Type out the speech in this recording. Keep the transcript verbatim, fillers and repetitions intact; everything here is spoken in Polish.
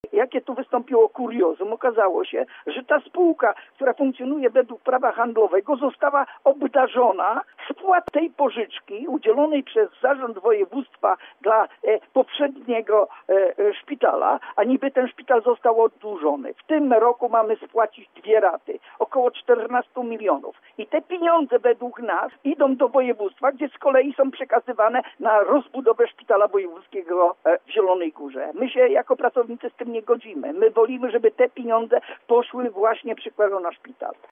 Jakie tu wystąpiło kuriozum? Okazało się, że ta spółka, która funkcjonuje według prawa handlowego, została obdarzona spłat tej pożyczki udzielonej przez zarząd województwa dla e, poprzedniego e, e, szpitala, a niby ten szpital został oddłużony. W tym roku mamy spłacić dwie raty, około czternaście milionów. I te pieniądze według nas idą do województwa, gdzie z kolei są przekazywane na rozbudowę szpitala wojewódzkiego e, w Zielonej Górze. My się jako pracownicy z tym nie godzimy. My wolimy, żeby te pieniądze poszły właśnie przykładowo na szpital.